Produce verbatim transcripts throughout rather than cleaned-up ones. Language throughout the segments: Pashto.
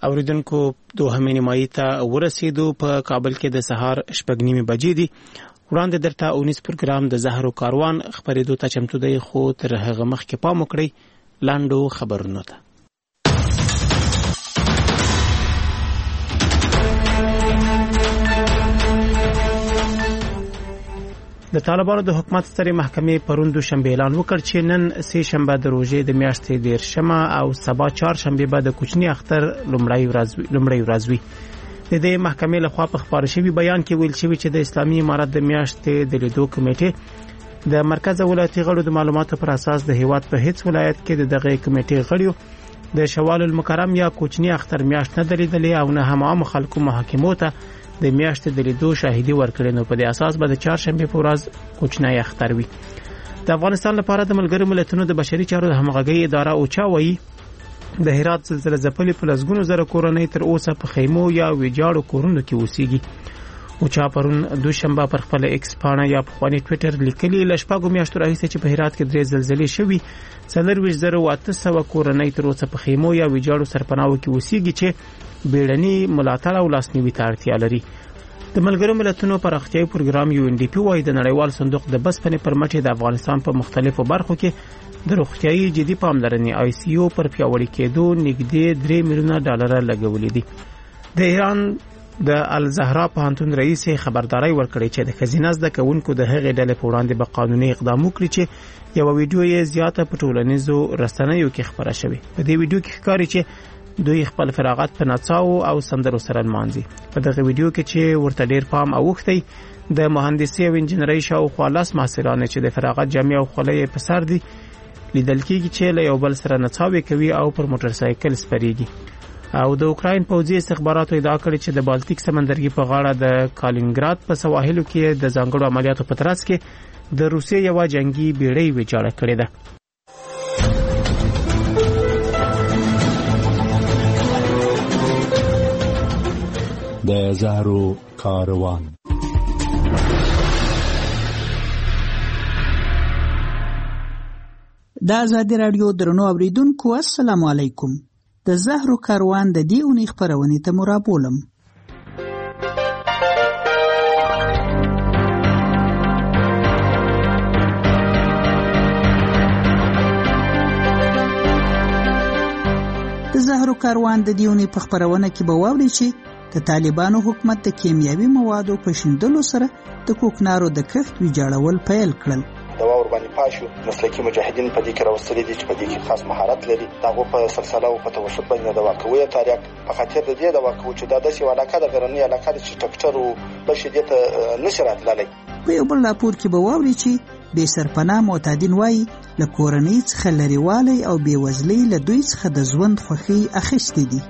اوریدونکو دوهمې نیمایي ته ورسېدو. په کابل کې د سهار شپږ نیمې بجې دي. وړاندې درته اونیس پروګرام د زهرو کاروان خپرېدو ته چمتو دی، خو تر هغه مخکې پام وکړئ لاندو خبرونو ته. د طالبانو د حکومت سترې محکمې پرون دوشنبه اعلان وکړ چې نن سه شنبه د روژې د میاشتې دیرشمه او سبا چهارشنبه به د کوچني اختر لومړی ورځ لومړی ورځ وي. د دې محکمې لخوا په خبر شوی بیان کې ویل شوی چې د اسلامي امارت د میاشتې د لیدو کمیټې د مرکز ولایتي غړو د معلوماتو پر اساس د هیواد په هیڅ ولایت کې د دغه کمیټې غړو د شوال المکرم یا کوچني اختر میاشت نه درېدلې او نه هم عام خلکو محاکمو ته د میاشتې د لیدو شاهدي ورکړي، نو په دې اساس به د چهارشنبه په ورځ کوچنی اختر وي. د افغانستان لپاره د ملګرو ملتونو د بشري چارو د همغږۍ اداره اوچا وایي د هرات زلزلې ځپلې په لسګونو زره کورنۍ تر اوسه په خیمو یا ویجاړو کورونو کې اوسېږي. اوچا پرون دوشنبه پر خپل ایکس پاڼه یا په خواني ټوئیټر لیکلي ل شپږو میاشتو راهیسې چې په هرات کې درې زلزلې شوي څلورویشت زره او اته سوه کورنۍ تر اوسه په خیمو یا ویجاړو سرپناهو کې اوسېږي چې بیړني ملاتړ او لاسنیوي ته اړتیا لري. د ملګرو ملتونو پراختیايي پروګرام یو ان ډي پی وايي د نړیوال صندوق د بسپنې پر مټ د افغانستان په مختلفو برخو کې د روغتیايي جدي پاملرنې آی سی یو پر پیاوړي کېدو نږدې درې میلیونه ډالر لګولې دي. د ایران د الزهرا پوهنتون رئیس خبرداري ورکړې چې د خزینه زده کوونکو د هغې ډلې په وړاندې به قانوني اقدام وکړي چې یو ویډیو یې زیاته په ټولنیزو رسنیو کې خبره شوې. په دې ویډیو کې ښکاري چې دوی خپل فراغت په نڅاو او سندرو سره لمانځي. په دغه ویډیو کې چې ورته ډیر پام اوښتی د مهندسي او انجنیري شاوخوا لاس محصلان چې د فراغت جامې او خولۍ په سر دي لیدل کېږي چې له یو بل سره نڅاوې کوي او پر موټر سایکل سپریږي. او د اوکراین پوځي استخباراتو ادعا کړې چې د بالټیک سمندرګي په غاړه د کالینګراد په سواحلو کې د ځانګړو عملیاتو په ترڅ کې د روسیې یو جنگي بیړۍ ویجاړه کړې ده. د زهرو کاروان. د آزادي رادیو درنو اوریدونکو السلام علیکم. د زهرو کاروان د دې اونۍ خپرونې ته مرابولم. د زهرو کاروان د دې اونۍ په خپرونه کې به واورئ چې د طالبانو حکومت د کیمیاوي موادو په شیندلو سره د کوکنارو د کښت ویجاړول پیل کړل. د واور باندې پاشو مسلکي مجاهدین په دې کې راوستلي دي چې په دې کې خاص مهارت لري. دغه په سلسله او په توسط باندې د واقعوي تاریخ په خاطر د دې د واقعو چې د داسې علاقه د غرنۍ علاقه د ټکټر او په شدت نشرات لالي. په یو بل راپور کې به واوري چې بې سرپناه معتادین وایي له کورنۍ څخه لرېوالی او بېوزلۍ له دوی څخه د ژوند خوښۍ اخیستې دي.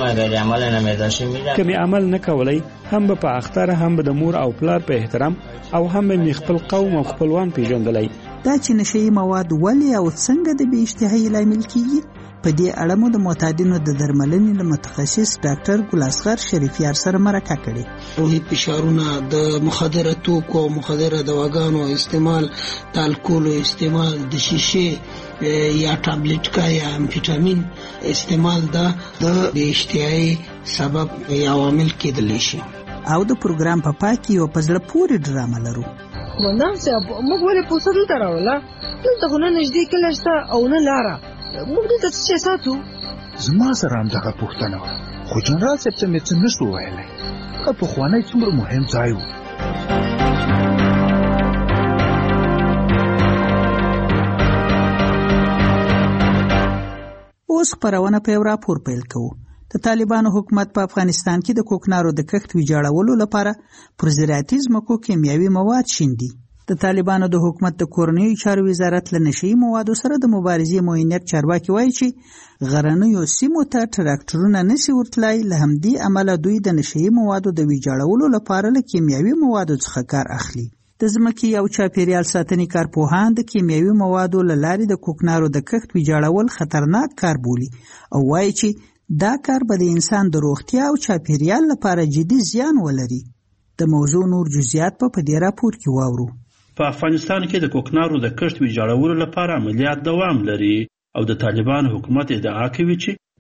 کمی عمل نه کولای هم به په اختر هم به د مور او پلار په احترام او هم به خپل قوم او خپلوان پیژندلای. دا چې نشئی مواد ولې او څنګه د بې اشتهایي لامل کیږي په دې اړه مو د معتادینو د درملنې له متخصص ډاکټر ګل اصغر شریفیار سره مرکه کړې. روحي فشارونه، د مخدره توکو او مخدره دواګانو استعمال، د الکولو استعمال، د شیشې یا ټابلیټ کا یا امفیټامین استعمال دا د بې اشتهایي سبب یا عوامل کېدلی شي. او د پروګرام په پای کې یو په زړه پورې ډرامه لرو. قومندان صاحب موږ ولې پوسه دلته راوړله؟ دلته خو نه نږدې کلی شته او نه لاره. موږ دلته څه ساتو؟ زما سره همدغه پوښتنه وه، خو جنرال صاحب ته مې څه نه شو ویلی. هغه پخوانی څومره مهم ځای و. اوس خپرونه په یو راپور پیل کوو. د طالبانو حکومت په افغانستان کې د کوکنارو د کښت ویجاړولو لپاره پر زراعتي ځمکو کیمیاوي مواد شیندي. د طالبانو د حکومت د کورنیو چارو وزارت له نشئی موادو سره د مبارزې معینیت چارواکي وایي چې غرنیو سیمو ته ټراکټورونه نشي ورتلای، له همدې امله دوی د نشئی موادو د ویجاړولو لپاره له کیمیاوي موادو څخه کار اخلي. د ځمکې او چاپیریال ساتنې کارپوهان د کیمیاوي موادو له لارې د کوکنارو د کښت ویجاړول خطرناک کار بولي او وایي چې دا کار به د انسان د روغتیا او چاپیریال لپاره جدي زیان ولري. د موضوع نور جزئیات په دې راپور کې واورو. په افغانستان کې د کوکنارو د کښت ویجاړولو لپاره عملیات دوام لري او د طالبان حکومت ادعا کوي چې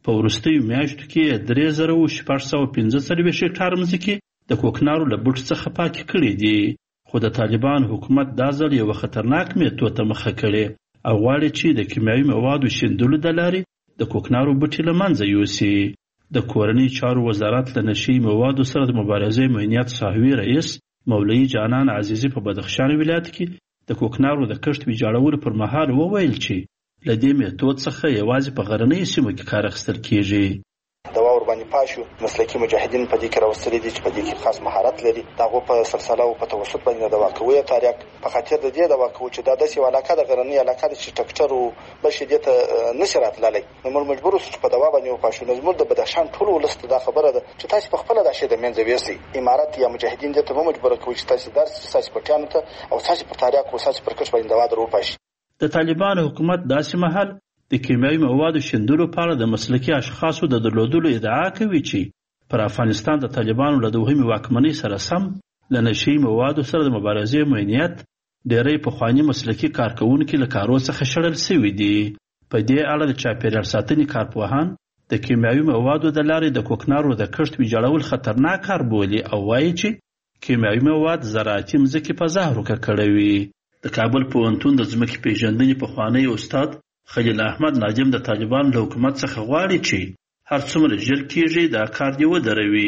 په وروستیو میاشتو کې درې زره شپږ سوه پنځه څلوېښت هکټاره مځکې د کوکنارو له بوټ څخه پاکې کړې دي، خو د طالبان حکومت دا ځل یوه خطرناک میتود ته مخه کړې او غواړي چې د کیمیاوي موادو شیندلو د لارې د کوکنارو بوټي له منځه یوسي. د کورنۍ چارو وزارت له نشهیي موادو سره د مبارزې معینیت صاحبي رئیس مولوي جانان عزیزي په بدخشان ولایت کې د کوکنارو د کښت ویجاړولو پر مهال وویل چې له دې میتود څخه یوازې په غرنیو سیمو کې کار اخیستل کیږي. دوا ورباندې پاشو مسلکي مجاهدین په دې کې راوستلي دي چې په دې کې خاص مهارت لري. د هغو په سلسله او په توسط باندې دوا کوي تاریک په خاطر د دې دوا کوي چې دا داسې یوه علاقه د غرنۍ علاقه ده چې ټکټر او بل شي دې ته نشي راتللی. نو موږ مجبور اوسو چې په دوا باندې وپاشو. نو زموږ د بدخشان ټول ولس ته دا خبره ده چې تاسې په خپله دا شی د منځه یوسئ. امارت یا مجاهدین دې ته مه مجبوره کوي چې تاسې درس چې ستاسې پټیانو ته او ستاسې پر تاریک او ستاسې پر کښت باندې دوا در وپاشي. د طالبانو حکومت داسې مهال د کیمیاوي موادو شیندلو په اړه د مسلکي اشخاصو د درلودلو ادعا کوي چې پر افغانستان د طالبانو له دوهمې واکمنۍ سره سم له نشهیي موادو سره د مبارزې معینیت ډېری پخواني مسلکي کارکوونکي له کارو څخه شړل سوي دي. په دې اړه د چاپیریال ساتنې کارپوهان د کیمیاوي موادو د لارې د کوکنارو د کښت ویجاړول خطرناک کار بولي او وایي چې کیمیاوي مواد زراعتي مځکې په زهرو ککړوي. د کابل پوهنتون د ځمکې پیژندنې پخوانی استاد خلیل احمد ناجم د طالبانو له حکومت څخه غواړي چې هر څومره ژر کیږي دا کار دې ودروي.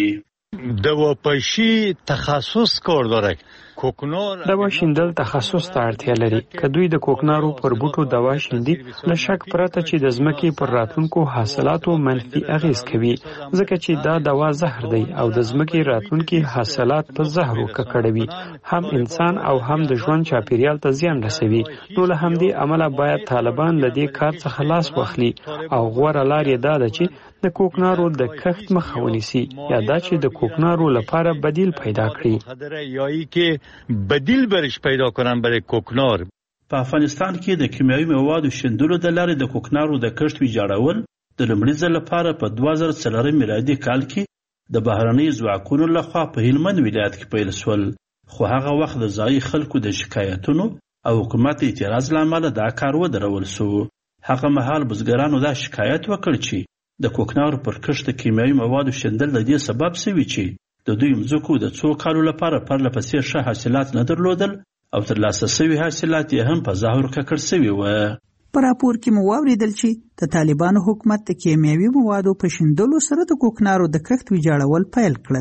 د واپشي تخصص کار داره. کوکنار دوا شیندل تخصص ته اړتیا لري. که دوی د کوکنارو پر بوټو دوا شیندي له شک پرته چې د ځمکې پر راتلونکو حاصلاتو منفي اغیز کوي، ځکه چې دا دوا زهر دی او د ځمکې راتلونکي حاصلات په زهرو ککړوي، هم انسان او هم د ژوند چاپیریال ته زیان رسوي. نو له همدې امله باید طالبان له دې کار څخه لاس واخلي او غوره لار یې دا ده چې د کوکنارو د کښت مخه ونیسي یا دا چې د کوکنارو لپاره بدیل پیدا کړي. بدیل برش پیدا کنن برای کوکنار. په افغانستان کې د کیمیاوي موادو شیندلو د لارې د کوکنارو د کښت ویجاړول د لومړي ځل لپاره په دوه زره څلورم میلادي کال کې د بهرنیو ځواکونو لخوا په هلمند ولایت کې پیل شول، خو هغه وخت د ځایي خلکو د شکایتونو او حکومت اعتراض له امله دا کار ودرول شو. هغه مهال بزګرانو دا شکایت وکړ چې د کوکنارو پر کښت د کیمیاوي موادو شیندل د دې سبب شوي چې د دوی مځکو د څو کالو لپاره پرله پسې ښه حاصلات نه درلودل او ترلاسه شوي حاصلات یې هم په زهرو ککړ شوي وه. په راپور کې مو واوریدل چې د طالبانو حکومت د کیمیاوي موادو په شیندلو سره د کوکنارو د کښت ویجاړول پیل کړل.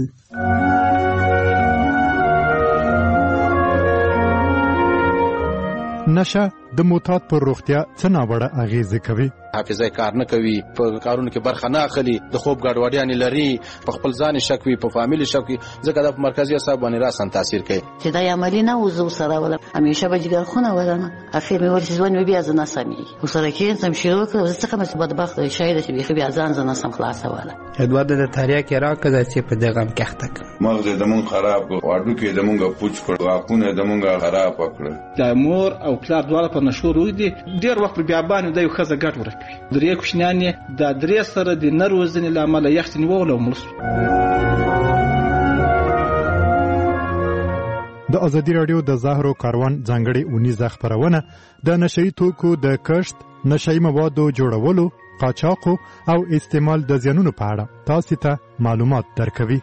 نشه د معتاد پر روغتیا څه ناوړه اغیزې کوي. حافظه کار نه کوي، په کارونو کې برخه نه اخلي، د خوب ګډوډیانې لري، په خپل ځان شک وي، په فامیل شک وي، ځکه د مرکزي اعصاب باندې راسن تاثیر کوي. چې دا عملی نه وزو سره ولا همیشه به جګر خونه ولنه اخر مې ورسې ځوان بیا ځنه سمي وسره کې سم شروع کړ څه کوم څه بدبخت شاید چې بیا ځان ځنه سم خلاصه ولا ادوار د تاریخ راکړه چې په دغه کښته مغز د مون خراب واړو کې د مونږه پوچ کړ واکونه د مونږه خراب کړ. د مور او پلار دواړه په نشو روي دي ډیر وخت بیا باندې د یو خزه ګټ ورکوي. درې کوشنان د درې سره د نروزنې لامل یخت نیول او ملس. د ازادي رادیو د زهرو کاروان ځانګړي اونیزه خبرونه د نشئی توکو د کښت، نشئی موادو جوړولو، قاچاق او استعمال د زیانونو په اړه تاسو ته معلومات درکوي.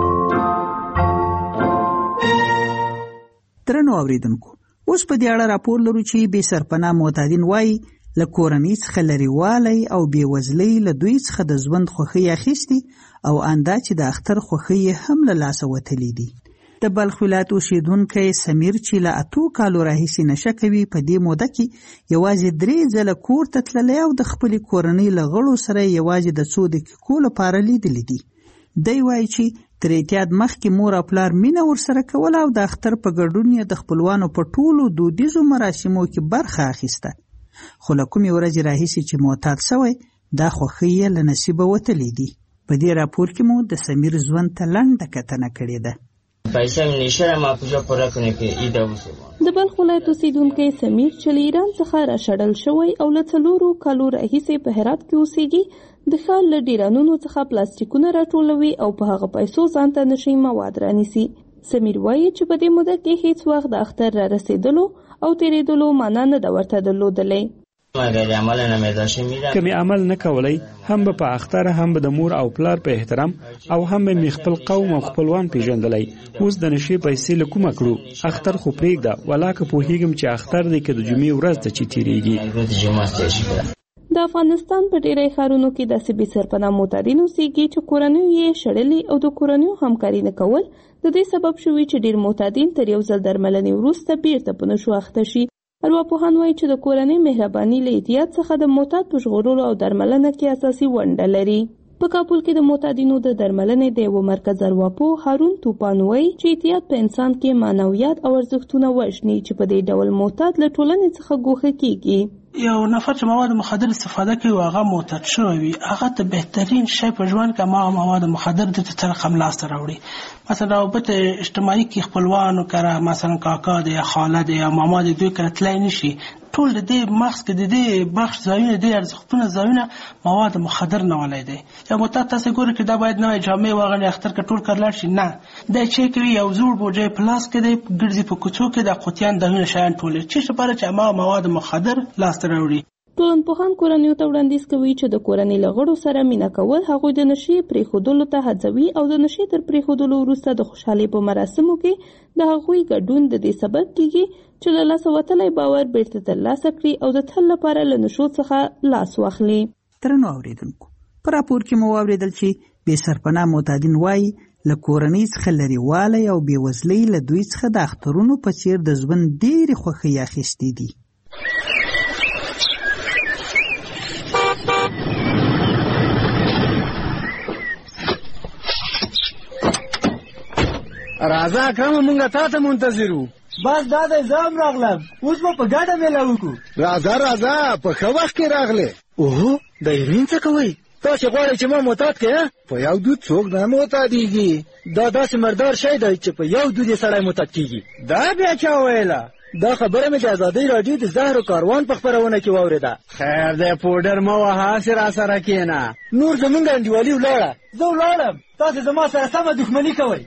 درنو اوریدونکو، اوس په دې اړه راپور لرو چې بې سرپناه معتادین وایي له کورنۍ څخه لرېوالی او بېوزلۍ له دوی څخه د ژوند خوښۍ اخیستي او اندا چې د اختر خوښۍ هم له لاسه وتلي دي. د بلخ ولایت اوسېدونکی سمیر چې له اتو کالو راهیسې نشه کوي، په دې موده کې یوازې درې ځله کور ته تللی او د خپلې کورنۍ له غړو سره یوازې د څو دقیقو لپاره لیدلی دي. دی وایي چې تر اعتیاد مخکې مور او پلار مینه ورسره کوله او د اختر په ګډون یې د خپلوانو په ټولو دودیزو مراسمو کې برخه اخیسته. خو له کومې ورځې راهیسې چې معتاد شوی، دا خوښۍ یې له نصیبه وتلي دي. په دې راپور کې مو د سمیر ژوند ته لنډه کتنه کړې ده. د بلخ ولایت اوسیدونکی سمیر چې له ایران څخه راشړل شوی او له څلورو کالو راهیسې په هرات کې اوسېږي، د ښار له ډیرانونو څخه پلاستیکونه راټولوي او په هغه پیسو ځان ته نشي مواد رانیسي. سمیر وایي چې په دې موده کې هیڅ وخت د اختر را رسېدلو او تیرېدلو معنا نه ده ورته درلودلې. که می عمل نه کولای هم به په اختر هم به د مور او پلار په احترام او هم به خپل قوم او خپلوان پیژندلای. اوس د نشي پیسې له کومه کړو اختر خو پرېږده ولاکه په هیګم چې اختر دی که د جمعې ورځ ته چې تیریږي. د افغانستان په ډیری ښارونو کې داسې بې سرپناه معتادین اوسېږي چې کورنیو یې شړلي او د کورنیو همکاري نه کول د دې سبب شوي چې ډیر معتادین تر یو ځل درملنې وروسته بیرته په نشو اخته شي. ارواپوهان وایي چې د کورنۍ مهرباني له احتیاط څخه د معتاد په ژغورلو او درملنه کې اساسي ونډه لري. په کابل کې د معتادینو د درملنې د یو مرکز ارواپوه هارون توپان وایي چې احتیاط په انسان کې معنویات او ارزښتونه وژني چې په دې ډول معتاد له ټولنې څخه ګوښه کیږي. یو نفر چې مواد مخدر استفاده کوي او هغه معتاد شوی وي هغه ته بهترین شی په ژوند کې ما مواد مخدر د تر رقم لاس راوړي. مثلا رابط اجتماعي کې خپلوانو کړه مثلا کاکا دی یا خاله دی یا ماما دی دوی کړه تلای نشي ټول د دې مغز کې د دې بخش ځایونه د ارزښتونه ځایونه مواد مخدر نه ولای دی. یا معتاد تاسو ګورئ چې دا باید نوې جامې واغلي اختر کې ټول کړل شي نه دا چې کوي یو زوړ بوجي پلاس کې دی ګرځي په کوڅو کې د قوتیان دغه شیان ټول چې لپاره چې ما مواد مخدر لاس راوړي. ټولنپوهان کورنیو ته وړاندیز کوي چې د کورنۍ له غړو سره مینه کول هغوی د نشي پرېښودلو ته هڅوي او د نشي تر پرېښودلو وروسته د خوشحالۍ په مراسمو کې د هغوی ګډون د دې سبب کیږي چې له لاسه وتلی باور بیرته ترلاسه کړي او د تل لپاره له نشو څخه لاس واخلي. درنو اورېدونکو په راپور کې مو واورېدل چې بې سرپناه معتادین وایي له کورنۍ څخه لرېوالی او بېوزلۍ له دوی څخه د اخترونو په څېر د ژوند ډېرې خوښۍ اخیستې دي. راځه اکرم مونږه تا ته منتظر وو. بس دا د ځام راغلم اوس به په ګډه میله وکړو. راځه راځه په ښه وخت کې راغلې. اوهو د ایرین څه کوئ تاسې غواړئ چې ما معتاد کړې؟ په یو دود څوک نه معتادېږي. دا داسې مردار شی دی چې په یو دود یې سړی معتاد کېږي. دا بیا چا ویله؟ دا خبره مې د ازادۍ راډیو د زهرو کاروان په خپرونه کې واورېده. خیر دی پوډر مه وهه هسې راسره کښېنه. نور زمونږ انډیوالي ولاړه. زه ولاړم تاسې زما سره سمه دښمني کوئ.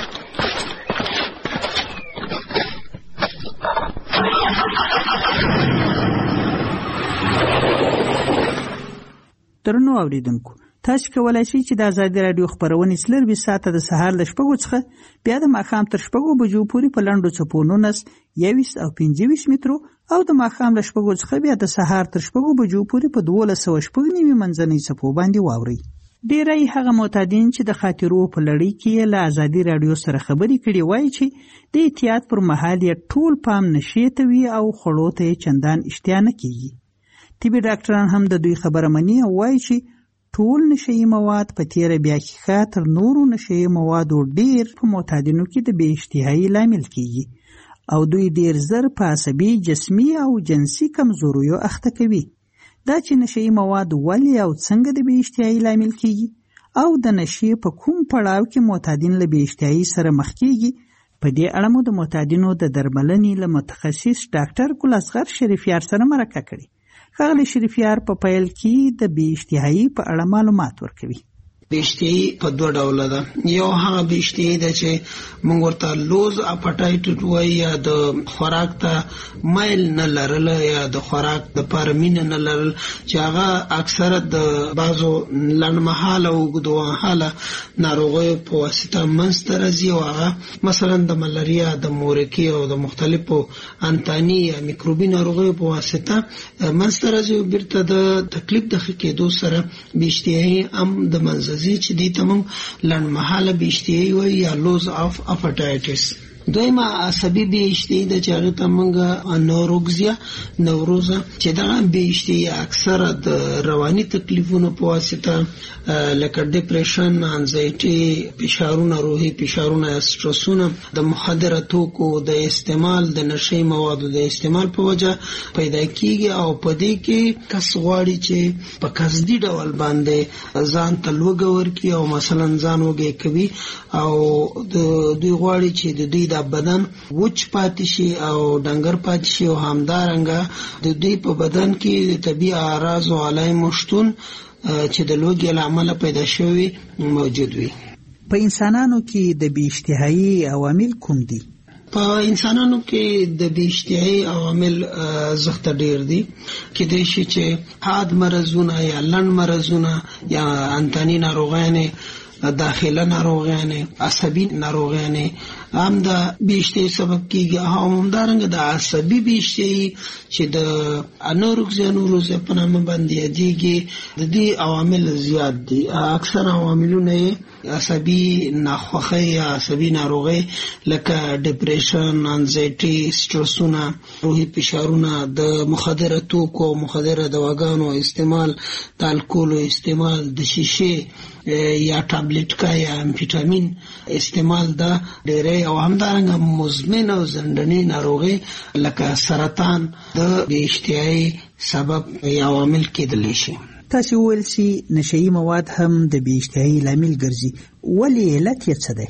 درنو اوریدونکو تاسو کولای شئ چې د ازادي رادیو خبرونه څلور ساعته د سهار ل شپږو څخه بیا د ماښام تر شپږو بجو پورې په لنډو څپو نولس یویشت او پنځه ویشت مترو او د ماښام ل شپږو څخه بیا د سهار تر شپږو بجو پورې په دولس سوه شپږ نوي منځنۍ څپو باندې واورئ. ډیری هغه معتادین چې د خاطرو په لړۍ کې له ازادي رادیو سره خبرې کړي وایي چې د احتیاط پر مهال یې ټول پام نشي ته وي او خړو ته چندان اشتیا نه کیږي. طبي ډاکټران هم د دوی خبره مني او وایي چې ټول نشئی مواد په تیره بیا کې تر نورو نشئی موادو ډیر په معتادینو کې د بې اشتهایي لامل کیږي او دوی ډیر زر په عصبي جسمي او جنسي کمزوریو اخته کوي. دا چې نشئی مواد ولې او څنګه د بې اشتهایي لامل کیږي او د نشي په کوم پړاو کې معتادین له بې اشتهایي سره مخ کیږي په دې اړه مو د معتادینو د درملنې له متخصص ډاکټر ګل اصغر شریفیار سره مرکه کړې. ښاغلی شریفیار په پیل کې د بې اشتهایي په اړه معلومات ورکوي. بې اشتهایي په دوه ډوله ده. یو هغه بې اشتهایي ده چې موږ ورته لوز اپټایټ وایي یا د خوراک ته میل نه لرل یا د خوراک دپاره مینه نه لرل چې هغه اکثره د بعضو لنډمهاله او اوږدمهاله ناروغیو په واسطه منځته راځي او هغه مثلا د ملاریا د مورکي او د مختلفو انتاني یا میکروبي ناروغیو په واسطه منځته راځي او بیرته د تکلیف د ښه کېدو سره بې اشتهایي هم د منځه چې دې ته موږ لنډمهاله بې اشتهایي وایي یا لوز اف اپټایټس. دویمه عصبي بې اشتهایي ده چې هغې ته موږ انوروګزیا نوروزه چې دغه بې اشتهایي اکثره د رواني تکلیفونو په واسطه لکه ډپریشن، انزایټي، فشارونه، روحي فشارونه، سټرسونه د مخدره توکو د استعمال د نشي موادو د استعمال په وجه پیدا کیږي او په دې کې کس غواړي چې په قصدي ډول باندې ځان ته لوږه ورکړي او مثلا ځان وږی کوي او دوی غواړي چې د دوی د بدن وچ پاتې شي او ډنګر پاتې شي او همدارنګه د دوی په بدن کې د طبیعي اعراض او علایمو شتون چې د لوږې له امله پیدا شوي موجود وي. په انسانانو کې د بې اشتهایي عوامل کوم دي؟ په انسانانو کې د بې اشتهایي عوامل زښته ډېر دي. کېدای شي چې حاد مرضونه یا لنډ مرضونه یا انتاني ناروغیانې، داخله ناروغیانې، عصبي ناروغیانې هم د بې اشتهایي سبب کېږي. او همدارنګه د عصبي بې اشتهایي چې د انورکسیا نوروزیا په نامه باندې یادېږي، د دې عوامل زیات دي. اکثر عواملونه یې عصبي ناخوښۍ یا عصبي ناروغۍ لکه ډپریشن، انزایټي، سټرسونه، روحي فشارونه، د مخدره توکو او مخدره دواګانو استعمال، د الکولو استعمال، د شیشې یا ټابلیټکا یا امفیټامین استعمال، د ډېری او همدارنګه مزمن او زندني ناروغۍ لکه سرطان د بې اشتهایي سبب یا عوامل کېدلی شي. تاسو وویل چې نشهیي مواد هم د بې اشتهایي لامل ګرځي، ولې علت یې څه دی؟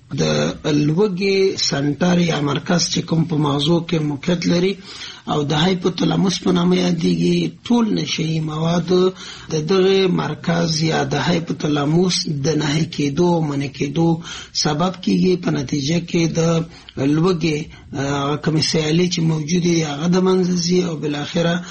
د لوږې سنټر یا مرکز چې کوم په مغزو کې موقعیت لري او د هایپوتلاموس په نامه یادېږي، ټول نشهیي مواد د دغه مرکز یا د هایپوتلاموس د نهي کېدو او منع کېدو سبب کېږي. په نتیجه کې د لوږې کومې سیالۍ چې موجودې دي هغه د منځه ځي او بالاخره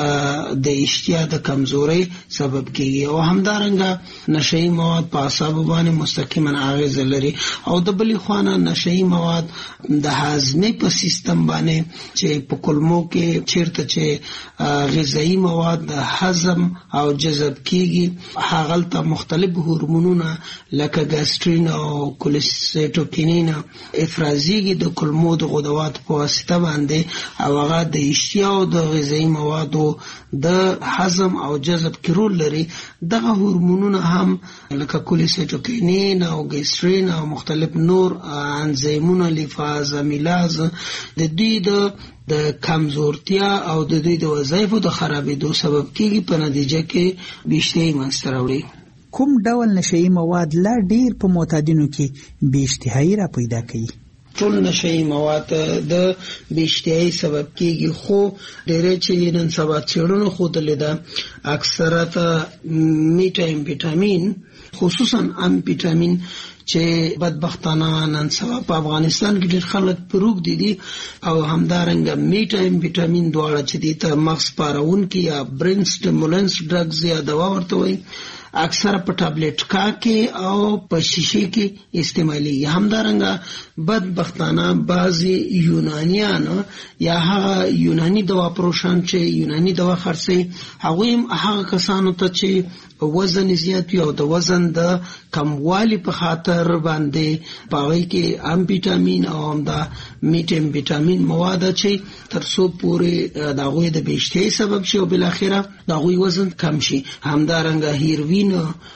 د اشتها د کمزورۍ سبب کېږي. او همدارنګه نشهیي مواد په اعصابو باندې مستقیما اغېزه لري. او د بلې خوا نه نشهیي مواد د هاضمې په سیستم باندې چې په کولمو کې چیرته چې غذایی مواد د هضم او جذب کېږي، هغلته مختلف هورمونونه لکه ګاسترین او کولسیټوکینین افرازیږي د کولمو د غدوات په واسطه باندې، او هغه د اشتها او د غذایی موادو د هضم او جذب کې رول لري. دغه هورمونونه هم لکه کولسیټوکینین او ګاسترین او مختلف نور انزیمونه لیفاز امیلاز د دوی د د کمزورتیا او د دوی د وظایفو د خرابېدو سبب کېږي، په نتیجه کې بې اشتهایي منځته راوړي. کوم ډول نشهیي مواد لا ډېر په معتادینو کې بې اشتهایي را پیدا کوي؟ ټول نشهیي مواد د بې اشتهایي سبب کېږي، خو ډېری چې نن سبا څېړنو ښودلې ده اکثرت میټا امفیټامین، خصوصا امفیټامین چې بدبختانه نن سبا په افغانستان کې ډېر خلک پروګ دي دي او همدارنګه میټا امفیټامین دواړه چې دي ته مغز پارونکي یا برین سټیمولنس ډرګز یا دوا ورته وایي، اکثر په ټابلیټکا کې او په شیشې کې استعمالي. همدارنګه بدبختانه بعضی یونانیان یا هغه یونانی دوا پروشان چې یونانی دوا خرڅي، هغوی هم هغه کسانو ته چې وزن زیات وي او د وزن د کموالي په خاطر باندې پاوی کې امفیټامین او هم د میټ امفیټامین مواد چې تر څو پورې د هغوی د بې اشتهایي سبب شي او بالاخره د هغوی وزن کم شي. همدارنګه هیروین،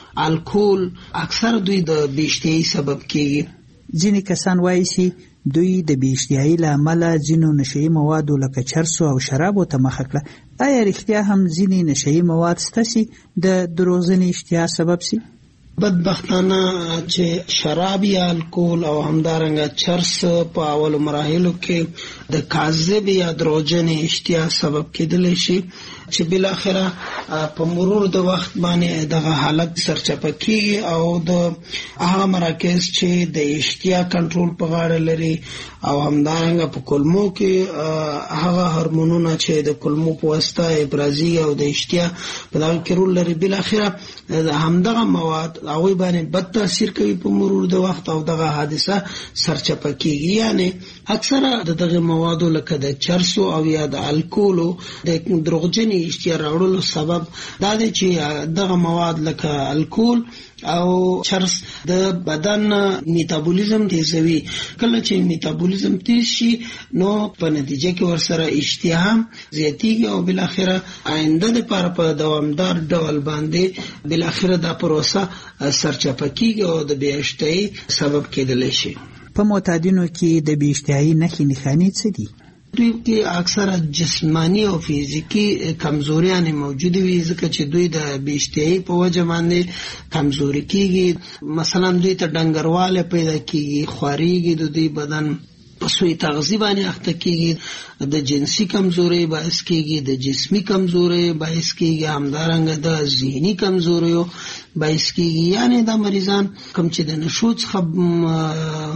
الکول اکثر دوی د بې اشتهایي سبب کېږي. ځینې کسان وایي چې دوی د بې اشتهایي له امله ځینو نشهیي موادو لکه چرسو او شرابو ته مخه کړه. آیا رښتیا هم ځینې نشهیي مواد ستاسې د دروغجنې اشتها سبب سي؟ بدبختانه چې شراب یا الکول او همدارنګه چرس په اولو مراحلو کې د کاذب یا دروغجنې اشتها سبب کېدلی شي چې بالاخره په مرور د وخت باندې دغه حالت سرچپه کېږي او د هغه مراکز چې د اشتها کنټرول په غاړه لري او همدارنګه په کولمو کې هغه هورمونونه چې د کولمو په واسطه افرازي او د اشتها په دغه کې رول لري، بالاخره همدغه مواد هغوی باندې بد تاثیر کوي په مرور د وخت او دغه حادثه سرچپه کېږي. یعنی اکثره د دغه موادو لکه د چرسو او یا د الکولو د دروغجنې اشتها راوړلو سبب دا دی چې دغه مواد لکه الکول او چرس د بدن میتابولیزم تیزوي. کله چې میتابولیزم تیز شي نو په نتیجه کې ورسره اشتها هم زیاتیږي او بالاخره آینده لپاره په دوامدار ډول باندې بالاخره دا پروسه سرچپه کېږي او د بې اشتهایي سبب کېدلی شي. په معتادینو کې د بې اشتهایي نښې نښانې څه دي؟ دوی کې اکثره جسمانی او فزیکی کمزوریاں موجود وي ځکه چې دوی د بې اشتهایي په وجه باندې کمزوري کېږي. مثلا دوی ته ډنګرواله پیدا کېږي، خوارېږي، د دوی بدن په سوی تغذیه باندې اخته کېږي، د جنسي کمزوري باعث کېږي، د جسمي کمزوري باعث کېږي، همدارنګه د ذهني کمزوریو باعث کېږي. یعنی دا مریضان کوم چې د نشو څخه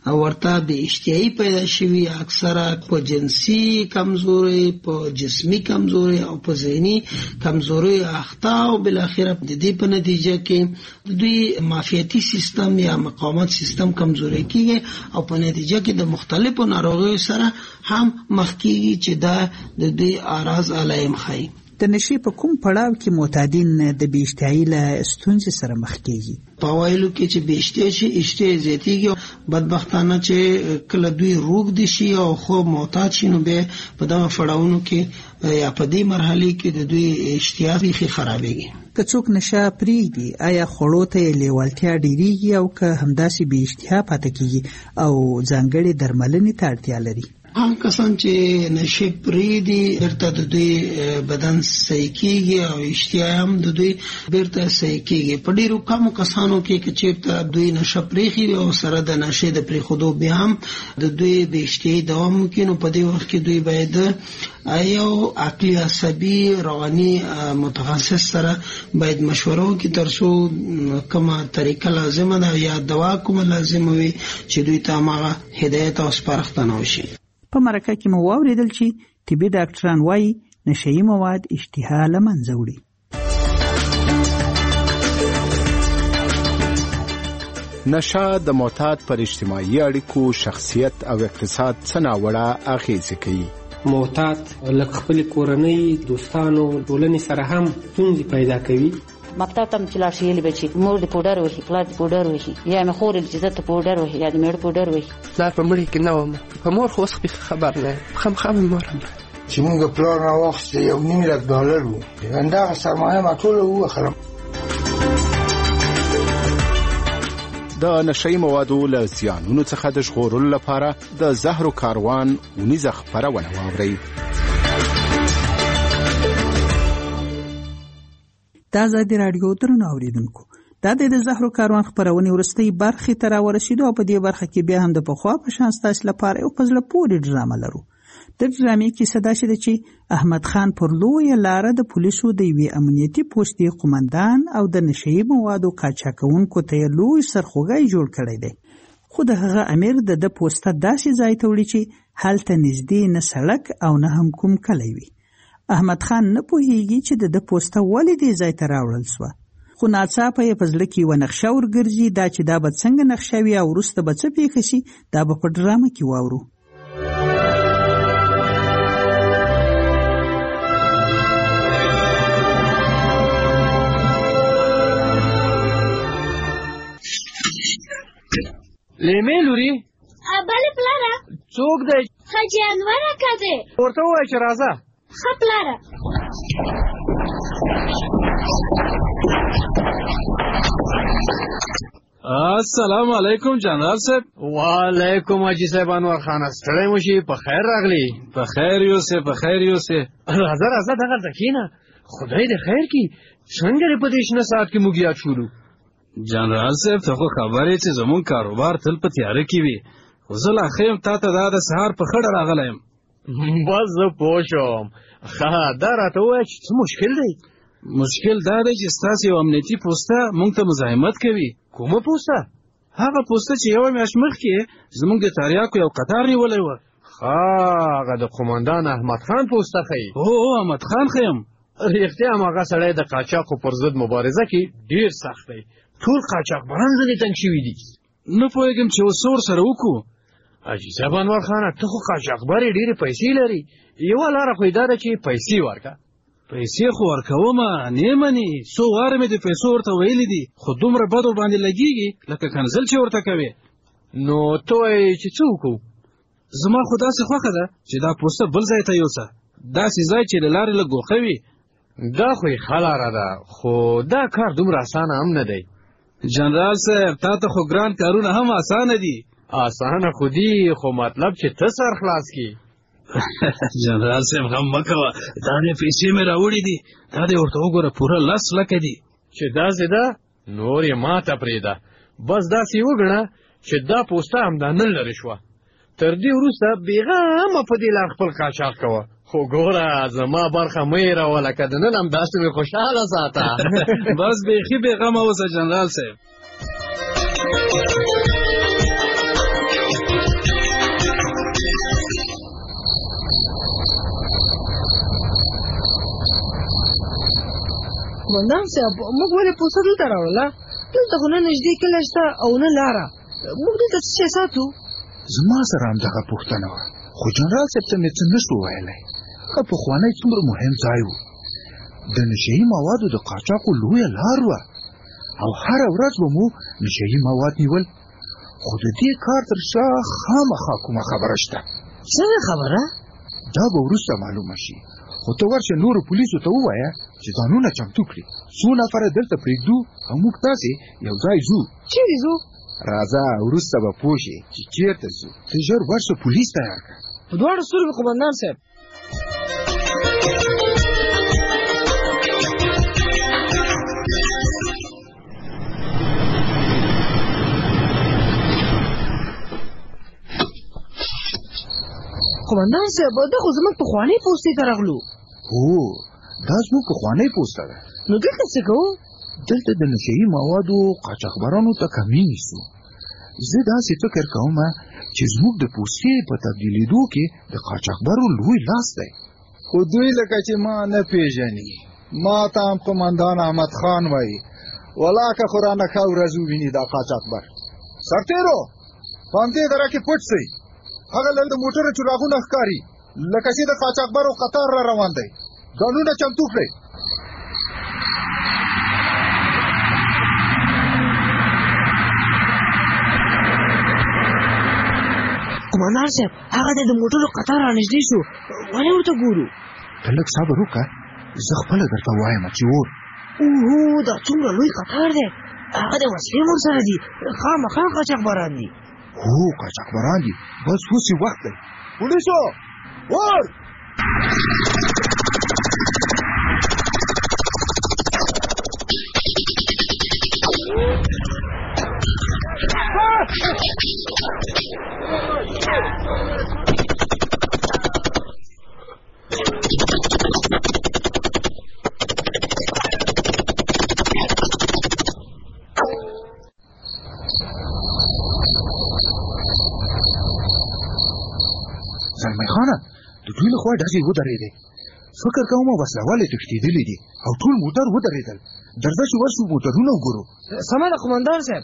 ورته بې اشتهایي پیدا شوي، اکثره په جنسي کمزوري، په جسمي کمزوري او په ذهني کمزوري اخته، او بالاخره د دې په نتیجه کې د دوی معافیتي سیستم یا مقاومت سیستم کمزوري کیږي او په نتیجه کې د مختلفو ناروغیو سره هم مخ کیږي چې دا د دوی اعراض علایم ښیي. د نشي په کوم پړاو کې معتادین د بې اشتهایي له ستونزې سره مخ کیږي؟ په اوایلو کې چې بې اشتهایي شي، اشتها زیاتېږي، بدبختانه چې کله دوی روږدي شي او خوب معتاد شي، نو بیا په دغه پړاوونو کې یا په دې مرحلې کې د دوی اشتها بیخي خرابېږي. که څوک نشه پرېږدي، آیا خوړو ته یې لیوالتیا ډېرېږي او که همداسې بې اشتها پاتې کیږي او ځانګړې درملنې ته اړتیا لري؟ هم کسان چې نشه پرېږدي بیرته د دوی بدن صحیح کیږي او اشتها هم د دوی بیرته صحیح کیږي. په ډېرو کمو کسانو کې که چېرته دوی نشه پرېښي وي او سره د نشې د پرېښودو بیا هم د دوی بې اشتهایي دوام وکړي، نو په دې وخت کې دوی باید یو عقلي عصبي رواني متخصص سره باید مشوره وکړي تر څو کومه طریقه لازمه ده یا دوا کومه لازمه وي چې دوی ته هماغه هدایت او سپارښتنه وشي. په مرکه کې مو واورېدل چې طبي ډاکټران وایي نشهیي مواد اشتها له منځه وړي. نشه د معتاد پر اجتماعي اړیکو، شخصیت او اقتصاد څه ناوړه اغېزې کوي. معتاد لکه خپل کورنۍ، دوستانو، ټولنې سره هم ستونزې پیدا کوي. مکتب ته چې لاړ شي بچي مور د پوډر وهي، پلار د پوډر وهي، یا مې خور چې زه ته پوډر وهي یا د میړه پوډر وهي. پلار په مړي کې نه وم، په مور خو اوس خبر نه یم، خامخا مې مور هم چې موږ پلار راواخیست یو نیم لک ډالر و، همدغه سرمایه ما ټوله ووخرم. د نشهیي موادو له زیانونو څخه د ژغورلو لپاره د زهرو کاروان اونیزه خپرونه واورئ. دا ازادي راډیو درنو اوریدونکو، دا د زهرو کاروان خپرونې وروستۍ برخې ته راورسېدو او په دې برخه کې بیا هم د پخوا په شان ستاسو لپاره یو په زړه پورې ډرامه لرو. د ډرامې کیسه داسې ده چې احمد خان پر لویه لاره د پولیسو د یوې امنیتي پوستې قومندان او د نشهیي موادو قاچاقونکو ته یې لوی سرخوږی جوړ کړی دی، خو د هغه امیر د ده پوسته داسې ځای ته وړي چې هلته نږدې نه سړک او نه هم کوم کلی وي. احمد خان نه پوهیږي چې د ده پوسته ولې دې ځای ته راوړل سوه، خو ناڅاپه یې په زړه کې یوه نقشه ورګرځي، دا چې دا به څنګه نقشه وي او وروسته به څه پېښه شي، دا به په ډرامه کې واورو. لیمې لوري؟ بله پلاره. څوک دی؟ حاجي انور اکا دی. ورته ووایه چې راځه. ښه پلاره. السلام علیکم جنرال صاحب. وعلیکم حاجي صاحب انور خان، ستړی مو شي؟ په خیر راغلی. په خیر یوسې، په خیر یوسې. راځه راځه دغلته کښېنه، خدای دې خیر کړي. څنګه دې په دې شنه ساعت کې موږ یاد شولو؟ جنرال صاحب ته خو خبر یې چې زمونږ کاروبار تل په تیاره کې وي، خو زه لا ښه یم تا ته دا د سهار په خړه راغلی یم. بس زه پوه شوم. ښه دا راته ووایه چې څه مشکل دی؟ مشکل دا دی چې ستاسې یو امنیتي پوسته موږ ته مزاحمت کوي. کومه پوسته؟ هغه پوسته چې یوه میاشت مخکې زموږ د تریاکو یو قطار نیولی وه. ښه هغه د قومندان احمد خان پوسته ښیي؟ هو هو احمد خان ښیم. رښتیا هم هغه سړی د قاچاقو پر ضد مبارزه کې ډېر سخت دی. ټول قاچاقبران ځنې تنګ شوي دي. نه پوهېږم چې اوس څه ورسره وکړو. حاجي صاحب انور خانه ته خو قاچاقبر یې ډېرې پیسې لري، یوه لاره خو یې دا ده چې پیسې ورکړه. پیسې خو ورکومه، نه مني. څو واره مې د پیسو ورته ویلي دي، خو دومره بد ورباندې لګېږي لکه کنځل چې ورته کوې. نو ته وایې چې څه وکړو؟ زما خو داسې خوښه ده چې دا پوسته بل ځای ته یوسه، داسې ځای چې له لارې لږ ګوښه وي. دا خو یې ښه لاره ده، خو دا کار دومره اسانه هم نه دی. جنرال صاحب تا ته خو ګران کارونه هم اسانه دي. اسانه خو دي، خو مطلب چې ته سر خلاص کړي. جنرال صاحب غم مه کوه، دا دې پیسې مې راوړي دي، دا دې ورته وګوره پوره لس لکه دي. چې داسې ده نور یې ماته پرېږده، بس داسې وګڼه چې دا پوسته همدا نن لرې شوه. تر دې وروسته بېغمه په دې لار خپل قاچاق کوه، خو ګوره زما برخه مه هېروه، لکه د نن همداسې مې خوشحاله ساته. بس بیخي بېغمه اوسه جنرال صاحب. قومندان صاحب موږ ولې پوسټ دلته راوړله؟ دلته خو نه نږدې کلی شته او نه لاره. موږ دلته څه شی ساتو؟ زما سره همدغه پوښتنه وه، خو جنرال صاحب ته مې څه نشو ویلی. هغه پخوانی څومره مهم ځای و، د نشهیي موادو د قاچاقو لویه لار وه او هره ورځ به مو نشهیي مواد نیول. خو د دې کار تر شا خامخا کومه خبره شته. څنګه خبره؟ دا به وروسته معلومه شي، خو ته ورشه نورو پولیسو ته ووایه چې ځانونه چمتو کړي. څو نفره دلته پرېږدو او موږ تاسې یو ځای ځو. چیرې ځو؟ راځه وروسته به پوه شې چې چېرته ځو. ته ژر ورشه پولیس تیار کړه. په دواړو سترګو قومندان صاحب. قومندان صاحب دا خو زموږ پخوانۍ پوستې ته راغلو. هو دا زموږ پخوانۍ پوسته ده. نو دلته څه کوو؟ دلته د نشهیي موادو قاچاقبرانو ته کمې نیسو. زه داسې فکر کوم چې زموږ د پوستې په تبدیلېدو کې د قاچاقبرو لوی لاس دی. خو دوی لکه چې ما نه پیژني. ما ته هم قومندان احمد خان وایي. ولاکه خو رانه ښه ورځ وویني دا قاچاقبر. سرتېرو په همدې دره کې پټ سئ. هغه لږ د موټرو چراغونه ښکاري لکه چې د قاچاقبرو قطار را روان دی. ځانونه چمتو کړئ. قومندان صاحب هغه د موټرو قطار را نږدې شو. ولې ورته ګورو؟ ته لږ صبر وکړه، زه خپله درته وایم چې اور. اوهو دا څومره لوی قطار دی. هغه د وسلې ورسره دي. خامخا قاچاقبران دي. هو قاچاقبران دي. بس اوس یې وخت دی. پولیسو اور! زلمی خانه د دوی له خوا ډزې ودرېدې. فکر کوم وسله والې تښتېدلې دي او ټول موټر ودرېدل. درځه چې ورشو موټرونه وګورو. سمه ده قومندان صاحب.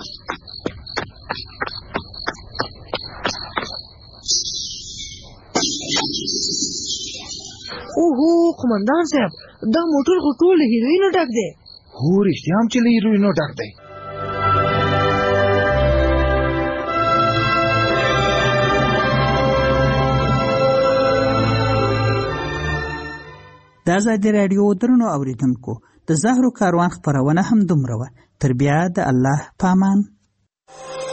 اوهو قومندان صاحب دا موټر خو ټول له هیروینو ډک دی. هو رښتیا هم چې له هیروینو ډک دی. د ازادي راډیو درنو اوریدونکو د زهرو کاروان خپرونه هم دومره وه. تر بیا د الله په امان.